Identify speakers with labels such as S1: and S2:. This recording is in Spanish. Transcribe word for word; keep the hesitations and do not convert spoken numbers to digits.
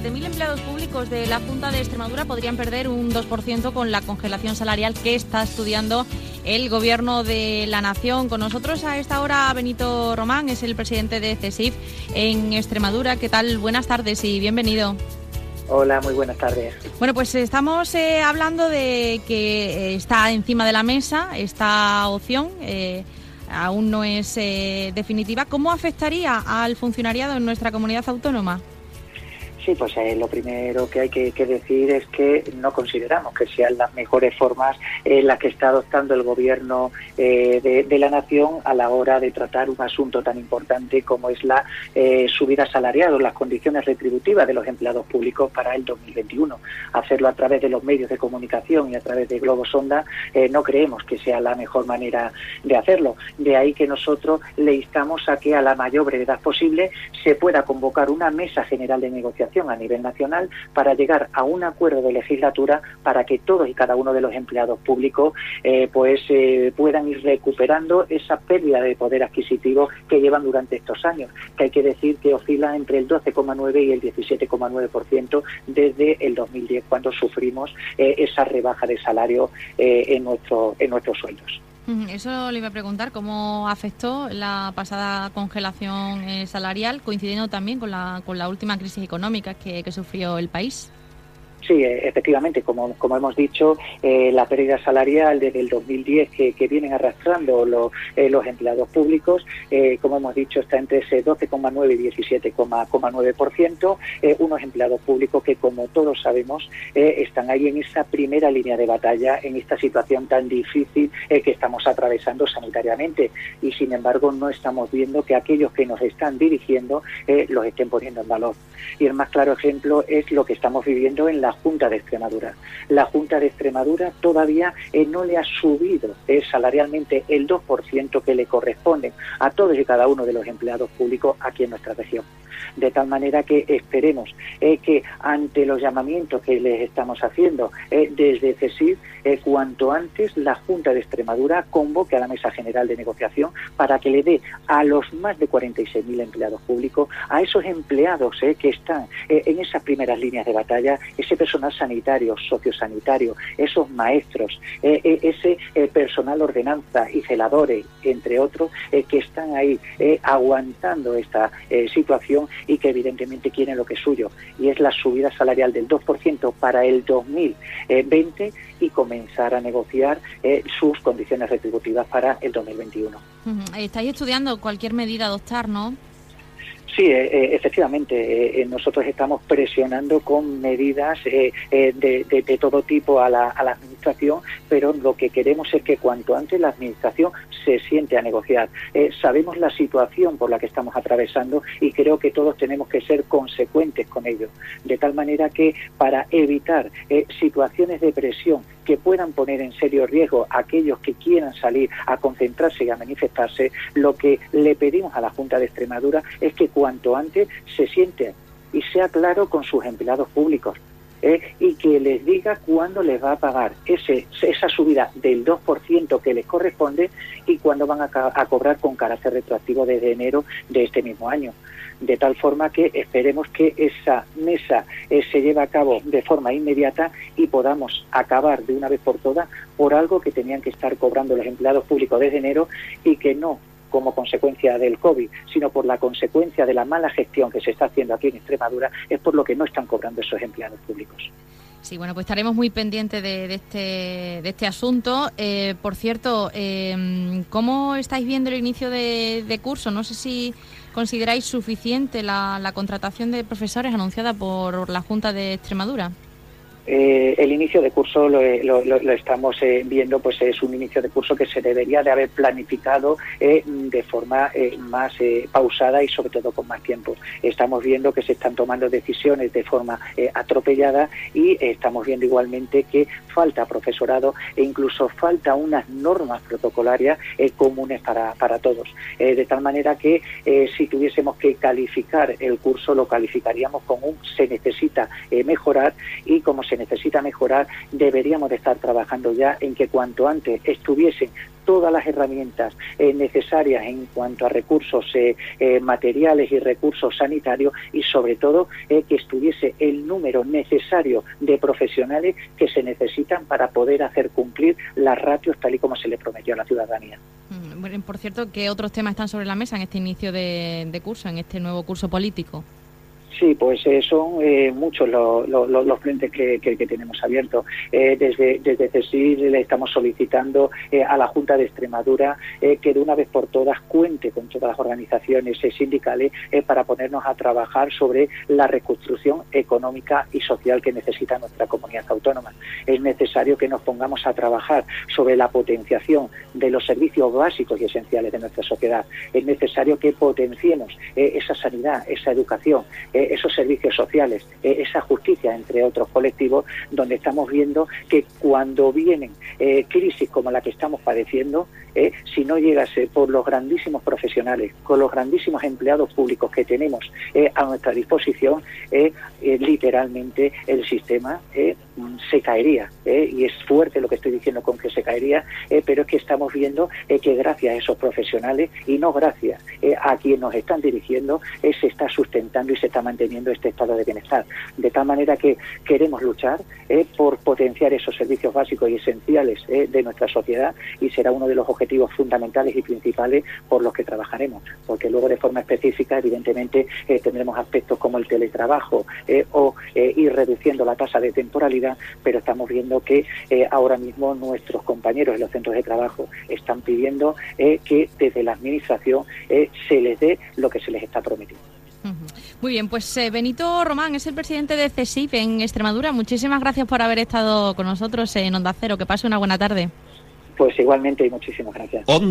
S1: siete mil empleados públicos de la Junta de Extremadura podrían perder un dos por ciento con la congelación salarial que está estudiando el Gobierno de la Nación. Con nosotros a esta hora Benito Román, es el presidente de CESIF en Extremadura. ¿Qué tal? Buenas tardes y bienvenido.
S2: Hola, muy buenas tardes.
S1: Bueno, pues estamos eh, hablando de que eh, está encima de la mesa esta opción, eh, aún no es eh, definitiva. ¿Cómo afectaría al funcionariado en nuestra comunidad autónoma?
S2: Sí, pues eh, lo primero que hay que, que decir es que no consideramos que sean las mejores formas eh, las que está adoptando el Gobierno eh, de, de la Nación a la hora de tratar un asunto tan importante como es la eh, subida salarial o las condiciones retributivas de los empleados públicos para el dos mil veintiuno. Hacerlo a través de los medios de comunicación y a través de Globo Sonda eh, no creemos que sea la mejor manera de hacerlo. De ahí que nosotros le instamos a que a la mayor brevedad posible se pueda convocar una mesa general de negociación a nivel nacional para llegar a un acuerdo de legislatura para que todos y cada uno de los empleados públicos eh, pues eh, puedan ir recuperando esa pérdida de poder adquisitivo que llevan durante estos años, que hay que decir que oscila entre el doce coma nueve y el diecisiete coma nueve por ciento desde el dos mil diez, cuando sufrimos eh, esa rebaja de salario eh, en, nuestro, en nuestros sueldos.
S1: Eso le iba a preguntar, ¿cómo afectó la pasada congelación eh, salarial, coincidiendo también con la con la última crisis económica que, que sufrió el país?
S2: Sí, efectivamente, como, como hemos dicho, eh, la pérdida salarial desde el dos mil diez que, que vienen arrastrando los, eh, los empleados públicos, eh, como hemos dicho, está entre ese doce coma nueve y diecisiete coma nueve por ciento, eh, unos empleados públicos que, como todos sabemos, eh, están ahí en esa primera línea de batalla, en esta situación tan difícil eh, que estamos atravesando sanitariamente, y sin embargo no estamos viendo que aquellos que nos están dirigiendo eh, los estén poniendo en valor. Y el más claro ejemplo es lo que estamos viviendo en la Junta de Extremadura. La Junta de Extremadura todavía eh, no le ha subido eh, salarialmente el dos por ciento que le corresponde a todos y cada uno de los empleados públicos aquí en nuestra región. De tal manera que esperemos eh, que ante los llamamientos que les estamos haciendo eh, desde CESIF, eh, cuanto antes la Junta de Extremadura convoque a la Mesa General de Negociación para que le dé a los más de cuarenta y seis mil empleados públicos, a esos empleados eh, que están eh, en esas primeras líneas de batalla, ese personal sanitario, sociosanitario, esos maestros, eh, eh, ese eh, personal ordenanza y celadores, entre otros, eh, que están ahí eh, aguantando esta eh, situación y que evidentemente quieren lo que es suyo, y es la subida salarial del dos por ciento para el dos mil veinte y comenzar a negociar eh, sus condiciones retributivas para el dos mil veintiuno.
S1: Uh-huh. Estáis estudiando cualquier medida a adoptar, ¿no?
S2: Sí, eh, efectivamente, eh, nosotros estamos presionando con medidas eh, eh, de, de, de todo tipo a la, a la Administración, pero lo que queremos es que cuanto antes la Administración se siente a negociar. Eh, sabemos la situación por la que estamos atravesando y creo que todos tenemos que ser consecuentes con ello, de tal manera que para evitar eh, situaciones de presión que puedan poner en serio riesgo a aquellos que quieran salir a concentrarse y a manifestarse, lo que le pedimos a la Junta de Extremadura es que cuanto antes se siente y sea claro con sus empleados públicos eh, y que les diga cuándo les va a pagar ese, esa subida del dos por ciento que les corresponde y cuándo van a, a cobrar con carácter retroactivo desde enero de este mismo año. De tal forma que esperemos que esa mesa eh, se lleve a cabo de forma inmediata y podamos acabar de una vez por todas por algo que tenían que estar cobrando los empleados públicos desde enero y que no como consecuencia del COVID, sino por la consecuencia de la mala gestión que se está haciendo aquí en Extremadura, es por lo que no están cobrando esos empleados públicos.
S1: Sí, bueno, pues estaremos muy pendientes de, de, este, de este asunto. Eh, por cierto, eh, ¿cómo estáis viendo el inicio de, de curso? No sé si consideráis suficiente la, la contratación de profesores anunciada por la Junta de Extremadura.
S2: Eh, el inicio de curso lo, lo, lo estamos eh, viendo, pues es un inicio de curso que se debería de haber planificado eh, de forma eh, más eh, pausada y sobre todo con más tiempo. Estamos viendo que se están tomando decisiones de forma eh, atropellada y eh, estamos viendo igualmente que falta profesorado e incluso falta unas normas protocolarias eh, comunes para, para todos. Eh, de tal manera que eh, si tuviésemos que calificar el curso, lo calificaríamos con un se necesita eh, mejorar, y como se se necesita mejorar, deberíamos de estar trabajando ya en que cuanto antes estuviesen todas las herramientas eh, necesarias en cuanto a recursos eh, eh, materiales y recursos sanitarios y sobre todo eh, que estuviese el número necesario de profesionales que se necesitan para poder hacer cumplir las ratios tal y como se le prometió a la ciudadanía.
S1: Bueno, por cierto, ¿qué otros temas están sobre la mesa en este inicio de, de curso, en este nuevo curso político?
S2: Sí, pues eh, son eh, muchos los, los, los frentes que, que, que tenemos abiertos. Eh, desde desde CESIF le estamos solicitando eh, a la Junta de Extremadura eh, que de una vez por todas cuente con todas las organizaciones eh, sindicales eh, para ponernos a trabajar sobre la reconstrucción económica y social que necesita nuestra comunidad autónoma. Es necesario que nos pongamos a trabajar sobre la potenciación de los servicios básicos y esenciales de nuestra sociedad. Es necesario que potenciemos eh, esa sanidad, esa educación, eh, esos servicios sociales, eh, esa justicia, entre otros colectivos, donde estamos viendo que cuando vienen eh, crisis como la que estamos padeciendo, eh, si no llegase por los grandísimos profesionales, con los grandísimos empleados públicos que tenemos eh, a nuestra disposición, eh, eh, literalmente el sistema eh, se caería. Eh, y es fuerte lo que estoy diciendo con que se caería, eh, pero es que estamos viendo eh, que gracias a esos profesionales y no gracias eh, a quienes nos están dirigiendo, eh, se está sustentando y se está manteniendo este estado de bienestar. De tal manera que queremos luchar eh, por potenciar esos servicios básicos y esenciales eh, de nuestra sociedad y será uno de los objetivos fundamentales y principales por los que trabajaremos, porque luego de forma específica evidentemente eh, tendremos aspectos como el teletrabajo eh, o eh, ir reduciendo la tasa de temporalidad, pero estamos viendo que eh, ahora mismo nuestros compañeros en los centros de trabajo están pidiendo eh, que desde la administración eh, se les dé lo que se les está prometiendo.
S1: Muy bien, pues eh, Benito Román es el presidente de CESIF en Extremadura. Muchísimas gracias por haber estado con nosotros en Onda Cero. Que pase una buena tarde.
S2: Pues igualmente y muchísimas gracias.